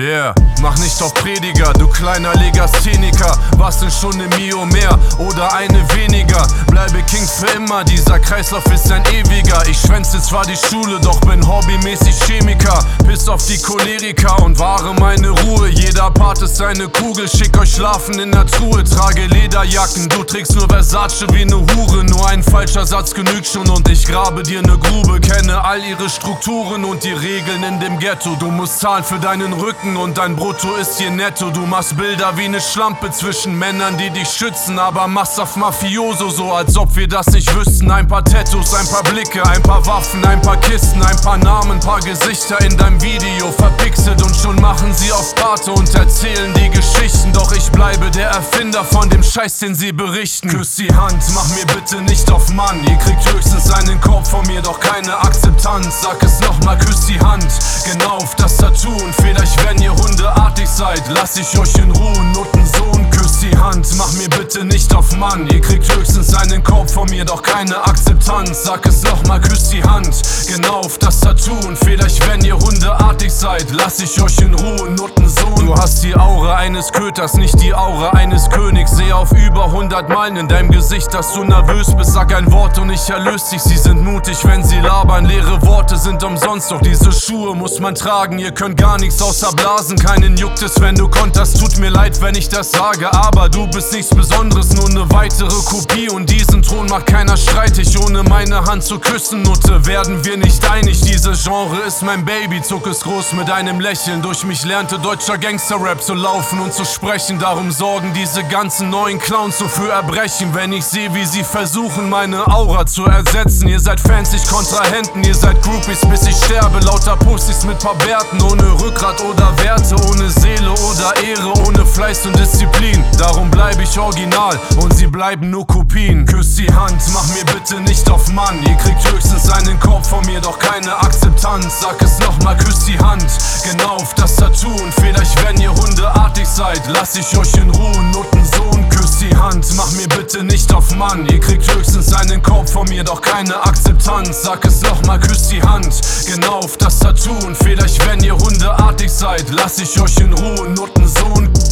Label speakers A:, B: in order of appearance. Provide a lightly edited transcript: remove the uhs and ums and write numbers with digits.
A: Yeah, mach nicht auf Prediger, du kleiner Legastheniker. Was denn schon eine Mio mehr oder eine weniger? Bleibe King für immer, dieser Kreislauf ist ein ewiger. Ich schwänze zwar die Schule, doch bin hobbymäßig Chemiker. Piss auf die Choleriker und wahre meine Ruhe. Jeder Part ist eine Kugel, schick euch schlafen in der Truhe. Trage Lederjacken, du trägst nur Versace wie ne Hure. Nur ein falscher Satz genügt schon und ich grabe dir ne Grube. Kenne all ihre Strukturen und die Regeln in dem Ghetto. Du musst zahlen für deinen Rücken und dein Brutto ist hier netto. Du machst Bilder wie ne Schlampe zwischen Männern, die dich schützen, aber machst auf Mafioso so, als ob wir das nicht wüssten. Ein paar Tattoos, ein paar Blicke, ein paar Waffen, ein paar Kisten, ein paar Namen, paar Gesichter in deinem Video verpixelt und schon machen sie auf Pate und erzählen die Geschichten. Doch ich bleibe der Erfinder von dem Scheiß, den sie berichten. Küss die Hand, mach mir bitte nicht auf Mann. Ihr kriegt höchstens einen Korb von mir, doch keine Akzeptanz. Sag es nochmal, küss die Hand, genau auf das Tattoo. Und vielleicht, wenn ihr hundeartig seid, lass ich euch in Ruhe. Nuttensohn, küss die Hand, mach mir bitte nicht auf Mann. Ihr kriegt höchstens einen Korb von mir, doch keine Akzeptanz. Sag es nochmal, küss die Hand, genau auf das Tattoo. Und vielleicht, wenn ihr hundeartig seid, lass ich euch in Ruhe. Nuttensohn, du hast die Aura eines Köters, nicht die Aura eines Königs. Sehe auf über 100 Meilen in deinem Gesicht, dass du nervös bist. Sag ein Wort und ich erlöse dich. Sie sind mutig, wenn sie labern. Leere Worte sind umsonst, doch diese Schuhe muss man tragen. Ihr könnt gar nichts außer blasen. Keinen juckt es, wenn du konterst. Tut mir leid, wenn ich das sage, aber du bist nichts Besonderes, nur eine weitere Kopie. Und diesen Thron macht keiner streitig. Ohne meine Hand zu küssen, Nutte, werden wir nicht einig. Dieses Genre ist mein Baby, zuck es groß mit einem Lächeln. Durch mich lernte deutscher Gangster-Rap zu laufen und zu sprechen. Darum sorgen diese ganzen neuen Clowns so für Erbrechen. Wenn ich sehe, wie sie versuchen, meine Aura zu ersetzen. Ihr seid Fans, ich Kontrahenten, ihr seid Groupies, bis ich sterbe. Lauter Pussys mit paar Bärten, ohne Rückgrat oder Werte, ohne Seele oder Ehre, ohne Fleiß und Disziplin. Darum bleibe ich original und sie bleiben nur Kopien. Küss die Hand, mach mir bitte nicht auf Mann. Ihr kriegt höchstens einen Korb von mir, doch keine Akzeptanz. Sag es nochmal, küss die Hand, genau auf das Tattoo. Und vielleicht, wenn ihr hundeartig seid, lass ich euch in Ruhe. Nuttensohn, küss die Hand, mach mir bitte nicht auf Mann. Ihr kriegt höchstens einen Korb von mir, doch keine Akzeptanz. Sag es nochmal, küss die Hand, genau auf das Tattoo. Und vielleicht, wenn ihr hundeartig seid, lass ich euch in Ruhe. Nuttensohn.